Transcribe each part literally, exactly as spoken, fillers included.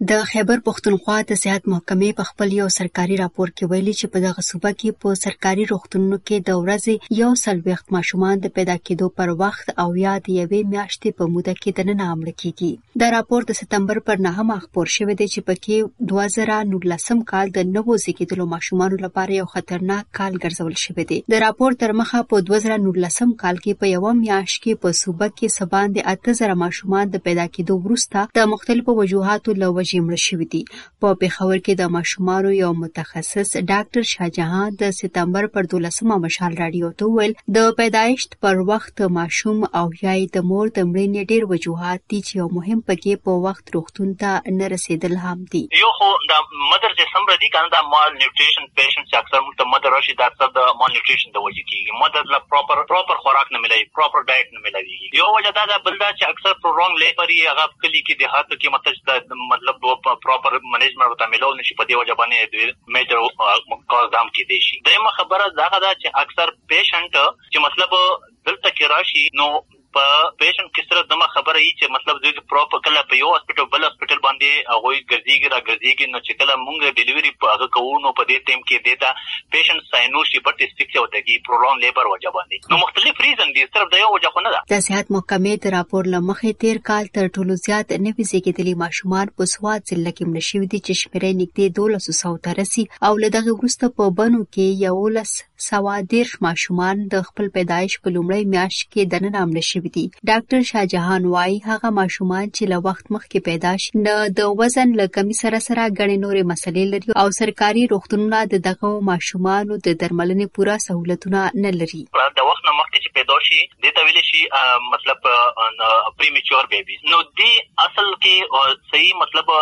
د خیبر پښتونخوا د صحت محکمې په خپل یو سرکاري راپور کې ویلي چې په دغه صوبه کې په سرکاري روغتونونو کې د ورځې یو څلوېښت ماشومان د پیدا کېدو پر وخت او یا د یوې میاشتې په موده کې دننه مړه کېږي. دا راپور د سپتمبر پر نهمه خپور شوی دی چې پکې دوه زره نولسم کال د نوو زیږیدلو ماشومانو لپاره یو خطرناک کال ګرځول شوی دی. د راپور تر مخه په دوه زره نولسم کال کې په یوه میاشت کې په صوبه کې څه باندې اته زره ماشومان د پیدا کېدو وروسته د مختلفو وجوهاتو له وجې مړه شوي دي. په پېښور کې د ماشومانو یو متخصص ډاکټر شاهجهان د سپتمبر پر دولسمه مشال راډیو ته وویل د پیدایښت پر وخت ماشوم او یا د مور د مړینې ډېر وجوهات دي چې یو مهم پکې په وخت روغتون ته نه رسېدل هم دي. یو خو د مدر چې سم ردي کنه د مال نیوټریشن پیشنټ چې اکثر موږ ته مدر راشي د اکثر د مال نیوټریشن د وجې کېږي. مدر لا پراپر پراپر خوراک نه ملایي، پراپر ډایټ نه ملایي. یو وجه دا ده بل دا چې اکثر پرونګ لیبر یې هغه کلی کې دیهاتو کې مطلب مطلب پراپر منیجمنت ورته ملول نشي، په دې وجه باندې د میجر کاز هم کې دي شي. دغه خبره دا ده چې اکثر پیشنټ چې مطلب دلته کې راشي نو په پیشنټ کې سره دمه خبره یي چې مطلب دوی پراپر کله په یو هسپټل بل هسپټل باندې هغه ګرځيږي را ګرځيږي نو چې کله مونږ ډیلیوري په هغه کوو نو په دې ټیم کې دیتا پیشنټ ساينوشي پټ سټیک وته کې پرولون لیبر وجه باندې نو مختلف ریزن دي، صرف د یو وجه خو نه ده. د صحت محکمې د راپور لمخې تیر کال تر ټولو زیات نوي زیږیدلي ماشومان په سواد ضلع کې مړه شوي دي چې شمیرې نږدې دولس سوه ته رسي او له دغه وروسته په بنو کې یولس سوه دېرش ماشومان د خپل پیدایش په لومړۍ میاشت کې دننه مړه شوي دي. ډاکټر شاهجهان وايي هغه ماشومان چې له وخت مخکې پیدا شي نه د وزن له کمی سره سره ګڼې نورې مسلې لري او سرکاري روغتونونه د دغه ماشومانو د درملنې پوره سہولتونه نه لري. د وخت نه مخکې چې پیدا شي د ته ویل شي مطلب پریمیچور بیبي نو دی اصل کې صحیح مطلب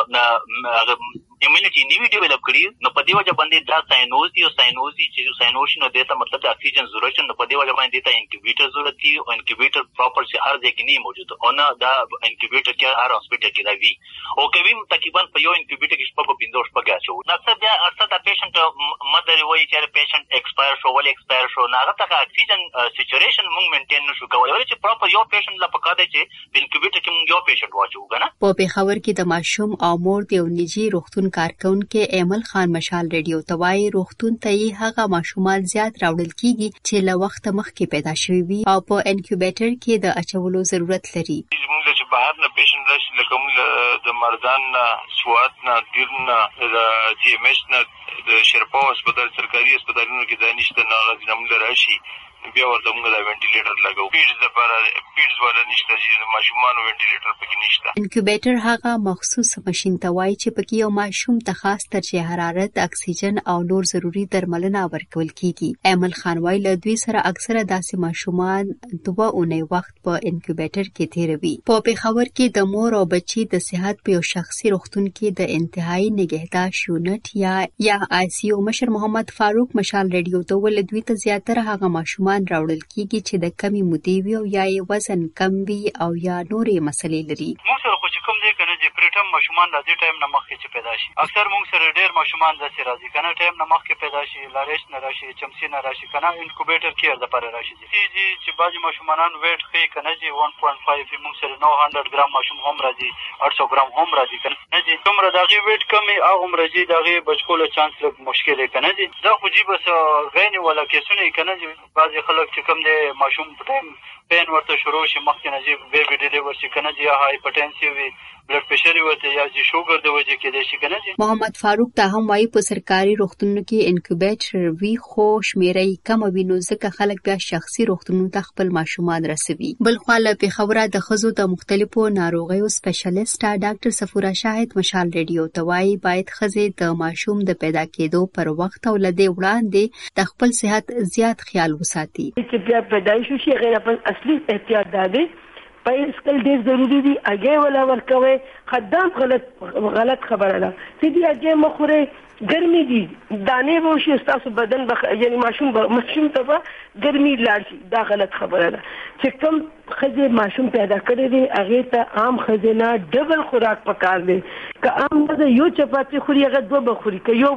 ایمونټی نیوی ډیولپ کړي نو په دې وجه باندې دا ساينوز او ساينوزي چې ساينوز نو دته مطلب د اکسیجن ضرورت نو په دې وجه باندې دته انکیوبیټر ضرورت دی او انکیوبیټر پراپر چې هر ځای کې نه موجود او نه دا انکیوبیټر کې هر هسپټل کې دا وی او کوي تقریبا په یو انکیوبیټر کې شپږ پنځوس پګا شو نو څه بیا اصل د پیشنټ مدر وایي چې پیشنټ ایکسپایر شو ول ایکسپایر شو نه هغه ته اکسیجن سچوریشن موږ مینټین نشو کولای ولې چې پراپر یو پیشنټ لا پکا دی چې انکیوبیټر کې موږ یو پیشنټ واچو کنه. په پېښور کې د ماشوم او مور د نجی روغتون کارکونکو ایمل خان مشال ریډیو توای روغتون ته یې هغه ماشومان زیات راوړل کیږي چې له وخت مخکې پیدا شوي وي او په انکیوبیټر کې د اچولو ضرورت لري. موږ چې بهر نه پیشنټ راشي لکه موږ د مردان نه سوات نه دیر نه د تی ام ایچ نه د شرپا هسپتال سرکاري هسپتالونو کې د نشته نه غوښنه موږ راشي بیا ورته موږ د وینټیلیټر لګو پیډز لپاره پیډز ولا نشته چې ماشومان وینټیلیټر پکې نشته. انکیوبیټر هغه مخصوص ماشين ته وایي چې پکې یو ماشوم ته خاص درجه حرارت، اکسیجن او نور ضروري درملنه ورکول کیږي. ایمل خان وايي له دوی سره اکثره داسې ماشومان دوه اونۍ وخت په انکیوبیټر کې تیروي. په پېښور کې د مور او بچي د صحت په یو شخصي روغتون کې د انتهایی نگهداشت یونټ یا یا آی سی یو مشر محمد فاروق مشال ریډیو ته ول دوی ته زیاتره هغه ماشومان راوړل کیږي چې د کمی مودې وي او یا وزن کم وي او یا نورې مسلې لري. موږ سره خو چې کوم دی کنه چې پریټم ماشومان راځي ټایم نه مخکې چې پیدا شي اکثر موږ سره ډېر ماشومان داسې راځي کنه ټایم نه مخکې پیدا شي لاریش نه راشي چمسي نه راشي کنه انکوبیټر کې د لپاره راشي چې چې بعضی ماشومان ویټ خې کنه چې one point five موږ سره نو hundred ګرام ماشوم هم راځي eight hundred ګرام هم راځي کنه چې کومره دغه ویټ کمی او عمر جی دغه بچکول چانس لږ مشکل کنه چې دا خو جی بس غین ولا کیسونه کنه چې بعضی خلک چې کوم دی ماشوم په ټایم پین ورته شروع شي مخکې نه چې بیبي ډیلیور شي کنه چې یا هایپرټنسیو وي بلډ پريشر ورته یا چې شوګر د وجې کې دی شي کنه چې محمد فاروق ته هم وايي په سرکاري روغتونونو کې انکیوبیټر وی خو شمیرې کم وي نو ځکه خلک بیا شخصي روغتونونو ته خپل ماشومان رسوي. بل خو له پېښوره د ښځو د مختلفو ناروغیو سپیشلیسټ ډاکټر صفورا شاهد مشال ریډیو ته وايي باید ښځې د ماشوم د پیدا کېدو پر وخت او له دې وړاندې د خپل صحت زیات خیال وساتي. چې بیا پیدایش شي غیر اصلي احتیاط ده پای سکل ډیر ضروری دی اگې ولا ورکوي خدام غلط غلط خبره ده چې دی اگې مخوره ګرمي دي دانه وو شي تاسو بدن بخ... یعنی ماشوم ب... ماشوم ته ګرمي لاړ شي دا غلط خبره ده چې کوم خځه ماشوم پیدا کړی دی هغه ته عام خزینه ډبل خوراک پکار دی که عام د یو چپاتی خوري هغه دوه بخوري که یو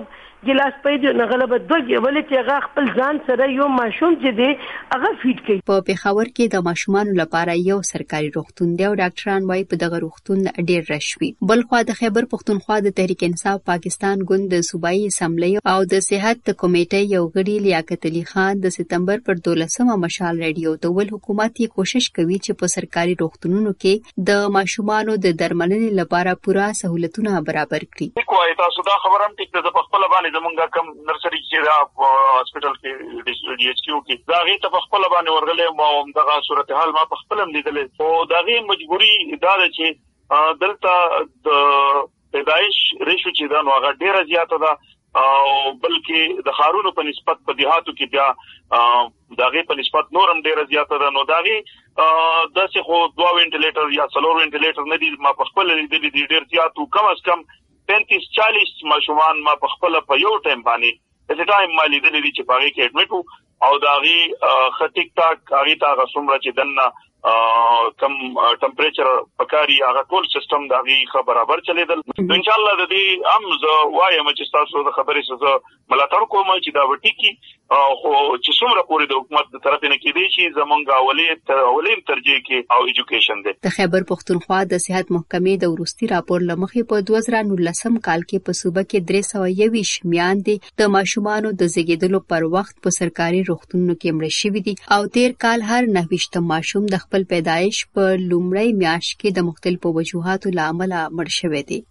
ګلاس پیدا نه غلبه دوه ولې چې هغه خپل ځان سره یو ماشوم چې دی هغه فیډ کوي. په پیښور کې د ماشومانو لپاره یو سرکاري روغتون دی او ډاکټران وايي په دغه روغتون ډېر رشوي. بل خو د خیبر پښتونخوا د تحریک انصاف پاکستان ګوند د صوبایي اسمبلی او د صحت کمیټې یو غړي لیاقت علي خان د سپتمبر پر دولسمه مشال ریډیو ته ول حکومت یې کوشش کوي چې په سرکاري روغتونونو کې د ماشومانو د درملنې لپاره پوره سہولتونه برابر کړي. کوی تاسو دا خبره هم ټیک ده په خپل باندې زمونږ کم نرسري چې دا هسپټل کې ډي ایچ کیو کې دا غي ته په خپل باندې ورغلې مو دغه صورتحال ما په خپل هم لیدلې او دا غي مجبوري دا ده چې دلته د پیدایش ریشو چې دا نو هغه ډیره زیاته ده او بلکې د خارونو په نسبت په دیهاتو کې بیا داغه په نسبت نورم ډیره زیاته ده. نو داغه د څه خو دوه وینټیلیټر یا څلور وینټیلیټر نه دي ما په خپل لیدلې دي ډیر زیاتو کم از کم پینتیس چالیس ماشومان ما په خپل په یو ټایم باندې په ټایم باندې لیدلې دي چې پاره کې اډمیټ او داغه خټیک تاک هغه تا غسمره چې دنه کم ټمپریچر پکاري هغه ټول سیستم داغي خبر برابر چلیدل. ان شاء الله د دې هم زه وایم چې تاسو د خبرې سره ملاتړ کوم چې دا وټی کی خو چې څومره پورې د حکومت د طرف نه کېدی شي زمونږ اولي تر اولي ترجیح کې او ایجوکیشن دی. د خیبر پښتونخوا د صحت محکمې د ورستي راپور لمخې په دوه زره نولسم کال کې په صوبه کې درې سوه یوویشت میندې د ماشومانو د زیږیدلو پر وخت په سرکاري روغتونونو کې مړه شوې دي او تیر کال هر نهه ویشتم ماشوم د خپل پیدایش په لومړی میاشت کې د مختلفو وجوهاتو له امله مړ شوی دی.